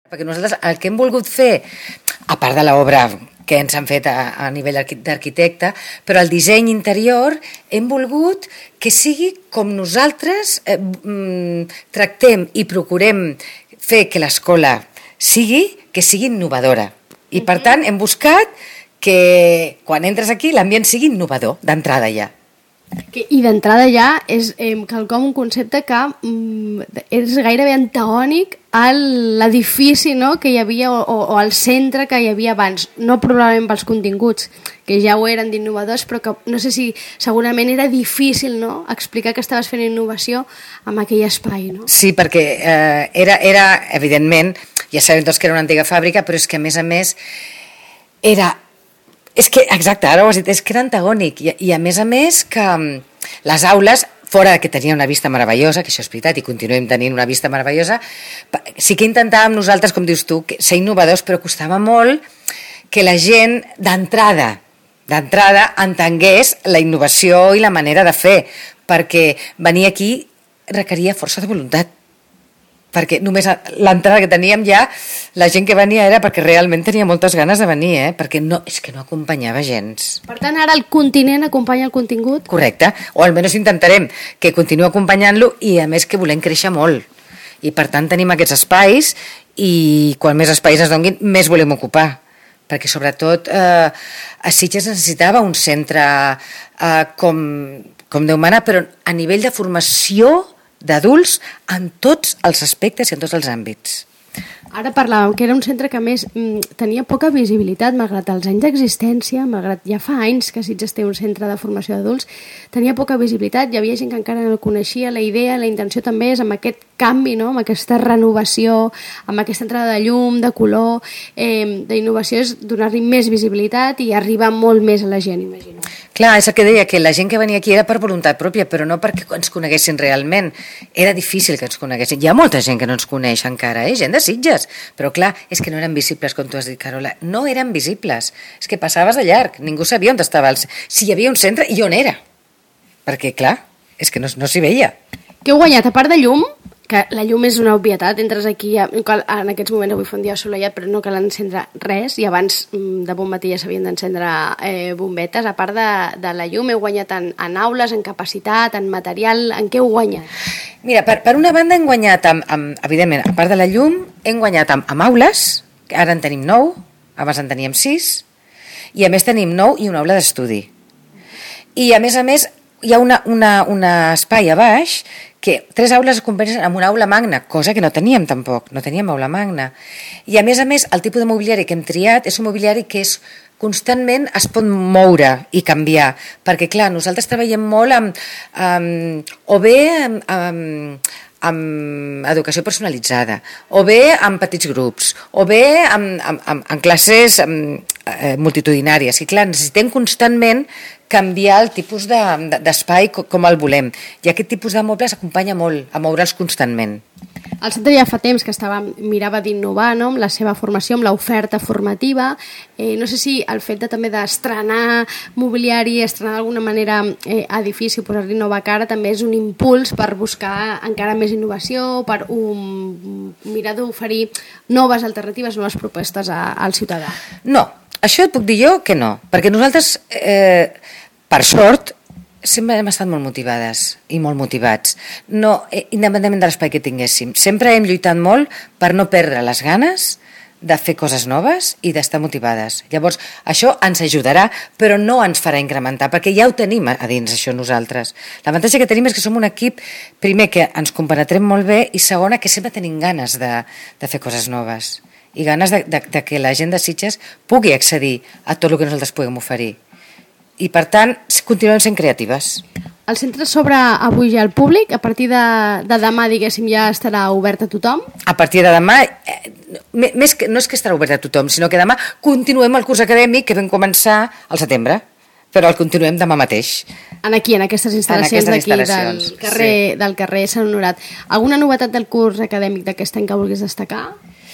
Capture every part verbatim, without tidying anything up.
Perquè nosaltres el que hem volgut fer, a part de l'obra que ens han fet a, a nivell d'arquitecte, però el disseny interior hem volgut que sigui com nosaltres eh, tractem i procurem fer que l'escola sigui, que sigui innovadora. I per tant hem buscat que quan entres aquí l'ambient sigui innovador, d'entrada ja. I d'entrada ja és eh, quelcom, un concepte que mm, és gairebé antagònic a l'edifici, no?, que hi havia o, o al centre que hi havia abans, no probablement pels continguts, que ja ho eren d'innovadors, però que no sé si segurament era difícil, no?, explicar que estaves fent innovació en aquell espai, no? Sí, perquè eh, era, era, evidentment, ja sabem tots que era una antiga fàbrica, però és que a més a més era... És que, exacte, ara ho has dit, és que era antagònic i, i a més a més que les aules, fora que tenia una vista meravellosa, que això és veritat i continuem tenint una vista meravellosa, sí que intentàvem nosaltres, com dius tu, ser innovadors, però costava molt que la gent d'entrada d'entrada entengués la innovació i la manera de fer, perquè venir aquí requeria força de voluntat, perquè només l'entrada que teníem ja, la gent que venia era perquè realment tenia moltes ganes de venir, eh? Perquè no, és que no acompanyava gens. Per tant, ara el continent acompanya el contingut? Correcte, o almenys intentarem que continuï acompanyant-lo i a més que volem créixer molt. I per tant tenim aquests espais i quan més espais es donguin, més volem ocupar. Perquè sobretot eh, a Sitges necessitava un centre eh, com, com Déu mana, però a nivell de formació d'adults en tots els aspectes i en tots els àmbits. Ara parlàvem que era un centre que a més mm, tenia poca visibilitat, malgrat els anys d'existència, malgrat ja fa anys que Sitges té un centre de formació d'adults, tenia poca visibilitat, hi havia gent que encara no el coneixia, la idea, la intenció també és amb aquest canvi, no?, amb aquesta renovació, amb aquesta entrada de llum, de color, eh, d'innovació, és donar-li més visibilitat i arribar molt més a la gent, imagino. Clar, és el que deia, que la gent que venia aquí era per voluntat pròpia, però no perquè ens coneguessin realment. Era difícil que ens coneguessin. Hi ha molta gent que no ens coneix encara, eh? Gent de Sitges. Però clar, és que no eren visibles, com tu has dit, Carola. No eren visibles. És que passaves de llarg. Ningú sabia on estava. El... Si hi havia un centre i on era. Perquè, clar, és que no, no s'hi veia. Què heu guanyat? A part de llum, que la llum és una obvietat, entres aquí, en aquests moments avui fa un dia assolellat, però no cal encendre res, i abans de bon matí ja s'havien d'encendre eh, bombetes. A part de, de la llum, heu guanyat en, en aules, en capacitat, en material, en què heu guanyat? Mira, per, per una banda hem guanyat, amb, amb, evidentment, a part de la llum, hem guanyat amb, amb aules, que ara en tenim nou, abans en teníem sis, i a més tenim nou i una aula d'estudi. I a més a més hi ha una, una, una espai a baix que tres aules es converteixen en una aula magna, cosa que no teníem tampoc, no teníem aula magna. I a més a més, el tipus de mobiliari que hem triat és un mobiliari que és constantment es pot moure i canviar, perquè clar, nosaltres treballem molt amb, amb o bé amb, amb, amb educació personalitzada, o bé amb petits grups, o bé amb, amb, amb, amb classes amb, eh, multitudinàries. I clar, necessitem constantment canviar el tipus d'espai de, de, com el volem. I aquest tipus de mobles acompanya molt a moure'ls constantment. El centre ja fa temps que estava, mirava d'innovar, no?, amb la seva formació, amb l'oferta formativa. Eh, no sé si el fet de, també d'estrenar mobiliari, estrenar d'alguna manera eh, edifici, posar-li nova cara, també és un impuls per buscar encara més innovació, per um, mirar d'oferir noves alternatives, noves propostes a, al ciutadà. No, això et puc dir jo que no, perquè nosaltres, eh, per sort, sempre hem estat molt motivades i molt motivats, no, independentment de l'espai que tinguéssim. Sempre hem lluitat molt per no perdre les ganes de fer coses noves i d'estar motivades. Llavors, això ens ajudarà, però no ens farà incrementar, perquè ja ho tenim a dins, això, nosaltres. L'avantatge que tenim és que som un equip, primer, que ens compenetrem molt bé, i segona, que sempre tenim ganes de, de fer coses noves i ganes de, de, de que la gent de Sitges pugui accedir a tot el que nosaltres puguem oferir. I per tant continuem sent creatives. El centre s'obre avui ja al públic, a partir de, de demà, diguéssim, ja estarà obert a tothom? A partir de demà, eh, més que, no és que estarà obert a tothom, sinó que demà continuem el curs acadèmic que vam començar al setembre, però el continuem demà mateix. En aquí, en aquestes instal·lacions d'aquí, del carrer, sí. del carrer Sant Honorat. Alguna novetat del curs acadèmic d'aquest any que vulguis destacar?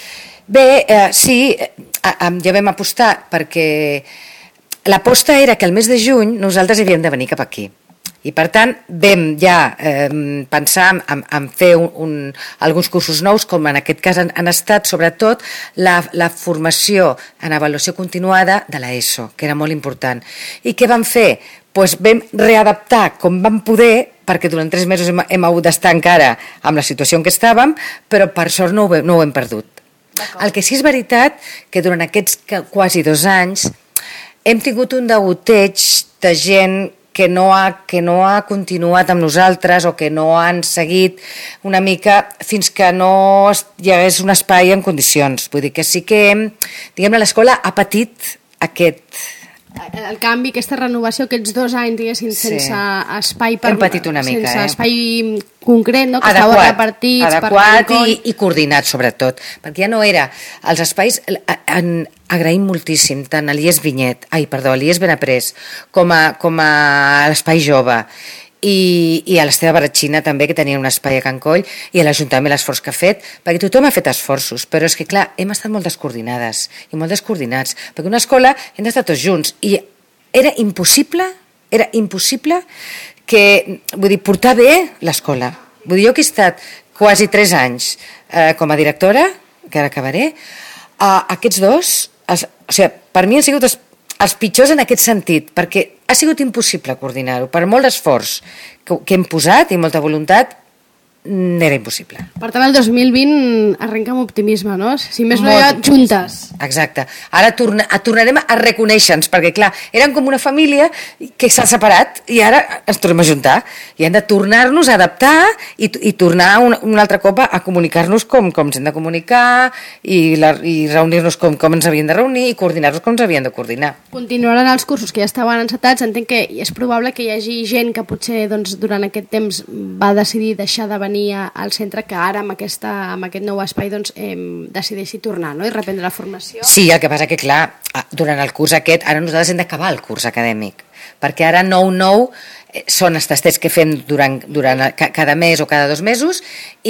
Bé, eh, sí, eh, ja vam apostar perquè l'aposta era que el mes de juny nosaltres havíem de venir cap aquí. I per tant vam ja eh, pensar en, en fer un, un, alguns cursos nous, com en aquest cas han, han estat sobretot la, la formació en avaluació continuada de l'ESO, que era molt important. I què vam fer? Pues vam readaptar com vam poder, perquè durant tres mesos hem, hem hagut d'estar encara amb la situació en què estàvem, però per sort no ho, no ho hem perdut. El que sí és veritat que durant aquests quasi dos anys hem tingut un degoteig de gent que no, ha, que no ha continuat amb nosaltres o que no han seguit una mica fins que no hi hagués un espai en condicions. Vull dir que sí que, diguem-ne, l'escola ha patit aquest... El canvi, aquesta renovació, aquests dos anys, diguéssim, Sí. sense espai per... Hem patit una mica, sense eh? espai concret, no? Que Adequat, estava repartits adequat per i, i coordinat, sobretot. Perquè ja no era... Els espais... En, agraïm moltíssim tant a l'I E S Vinyet, ai, perdó, a l'I E S Benaprés, com a, com a l'Espai Jove, i, i a l'Esteve Baratxina també, que tenia un espai a Can Coll, i a l'Ajuntament l'esforç que ha fet, perquè tothom ha fet esforços, però és que clar, hem estat molt descoordinades i molt descoordinats, perquè una escola hem d'estar tots junts, i era impossible, era impossible que, vull dir, portar bé l'escola. Vull dir, jo que he estat quasi tres anys eh, com a directora, que ara acabaré, eh, aquests dos, els, o sigui, per mi han sigut els els pitjors en aquest sentit, perquè ha sigut impossible coordinar-ho. Per molt d'esforç que, que hem posat i molta voluntat, era impossible. Per tant, el dos mil vint arrenca amb optimisme, no? Si més no Molt hi ha optimisme. juntes. Exacte. Ara torna, tornarem a reconèixer-nos, perquè clar, eren com una família que s'ha separat i ara ens tornem a juntar. I hem de tornar-nos a adaptar i, i tornar un, un altre cop a comunicar-nos com, com ens hem de comunicar i, la, i reunir-nos com, com ens havíem de reunir i coordinar-nos com ens havíem de coordinar. Continuaran els cursos que ja estaven encetats. Entenc que és probable que hi hagi gent que potser doncs, durant aquest temps va decidir deixar de venir al centre, que ara amb, aquesta, amb aquest nou espai doncs, eh, decideixi tornar, no? I reprendre la formació. Sí, el que passa que clar, durant el curs aquest, ara nosaltres hem d'acabar el curs acadèmic, perquè ara nou nou són els tastets que fem durant, durant cada mes o cada dos mesos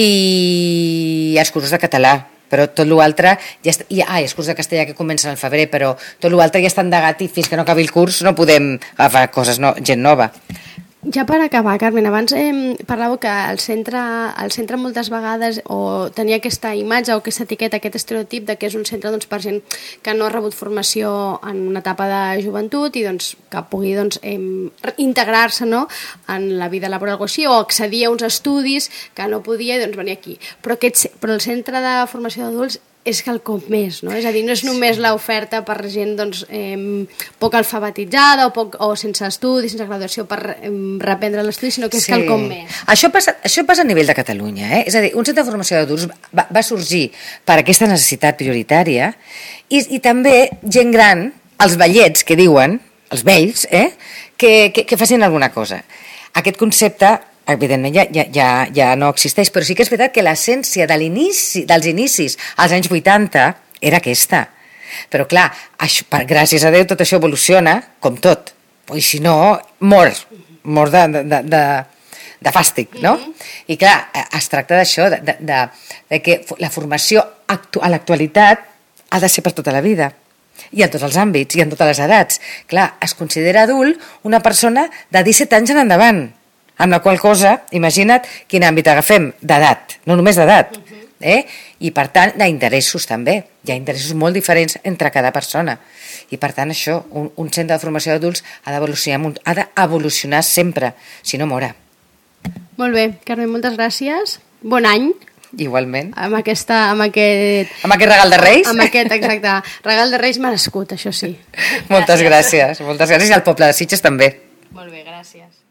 i els cursos de català, però tot l'altre ja està, i, ah, els cursos de castellà que comencen al febrer, però tot l'altre ja està endegat i fins que no acabi el curs no podem agafar coses, no, gent nova. Ja per acabar, Carmen, abans eh, parlàveu que el centre, el centre moltes vegades o tenia aquesta imatge o aquesta etiqueta, aquest estereotip de que és un centre doncs, per gent que no ha rebut formació en una etapa de joventut i doncs, que pugui doncs, eh, integrar-se, no?, en la vida laboral o així, o accedir a uns estudis que no podia i doncs, venir aquí. Però, aquest, però el centre de formació d'adults és quelcom més, no? És a dir, no és només l'oferta per gent doncs, eh, poc alfabetitzada o, poc, o sense estudis, sense graduació per eh, reprendre l'estudi, sinó que és Sí. quelcom més. Això passa, això passa a nivell de Catalunya, eh? És a dir, un centre de formació d'adults va, va sorgir per aquesta necessitat prioritària i, i també gent gran, els vellets que diuen, els vells, eh? que, que, que facin alguna cosa. Aquest concepte evidentment ja, ja, ja, ja no existeix, però sí que és veritat que l'essència de l'inici, dels inicis als anys vuitanta era aquesta. Però clar, això, per, gràcies a Déu tot això evoluciona, com tot, i si no, mor, mor de, de, de, de fàstic, no? I clar, es tracta d'això, de, de, de, de que la formació actu a l'actualitat ha de ser per tota la vida, i en tots els àmbits, i en totes les edats. Clar, es considera adult una persona de disset anys en endavant, amb la qual cosa, imagina't quin àmbit agafem, d'edat, no només d'edat, eh? I per tant d'interessos també, hi ha interessos molt diferents entre cada persona, i per tant això, un, un centre de formació d'adults ha d'evolucionar, ha d'evolucionar sempre, si no mora. Molt bé, Carmen, moltes gràcies, bon any. Igualment. Amb, aquesta, amb aquest... Amb aquest regal de Reis? Amb aquest, exacte, regal de Reis merescut, això sí. Moltes gràcies, moltes gràcies, i al poble de Sitges també. Molt bé, gràcies.